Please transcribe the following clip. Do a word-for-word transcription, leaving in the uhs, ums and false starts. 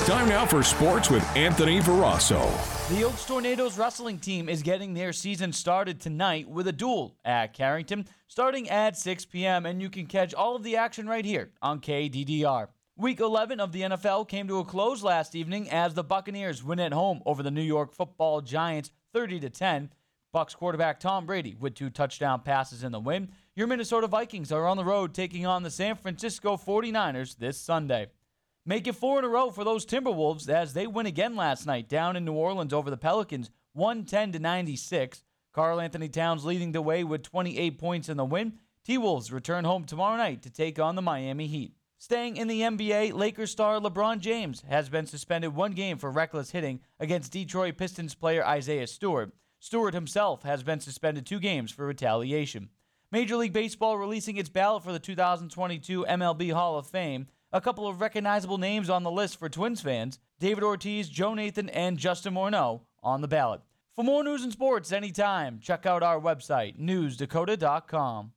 Time now for sports with Anthony Verasso. The Oaks Tornadoes wrestling team is getting their season started tonight with a duel at Carrington starting at six p.m. and you can catch all of the action right here on K D D R. Week eleven of the N F L came to a close last evening as the Buccaneers win at home over the New York Football Giants thirty to ten. Bucs quarterback Tom Brady with two touchdown passes in the win. Your Minnesota Vikings are on the road taking on the San Francisco forty-niners this Sunday. Make it four in a row for those Timberwolves as they win again last night down in New Orleans over the Pelicans, one ten to ninety-six. Karl Anthony Towns leading the way with twenty-eight points in the win. T-Wolves return home tomorrow night to take on the Miami Heat. Staying in the N B A, Lakers star LeBron James has been suspended one game for reckless hitting against Detroit Pistons player Isaiah Stewart. Stewart himself has been suspended two games for retaliation. Major League Baseball releasing its ballot for the two thousand twenty-two M L B Hall of Fame. A couple of recognizable names on the list for Twins fans: David Ortiz, Joe Nathan, and Justin Morneau on the ballot. For more news and sports anytime, check out our website, news dakota dot com.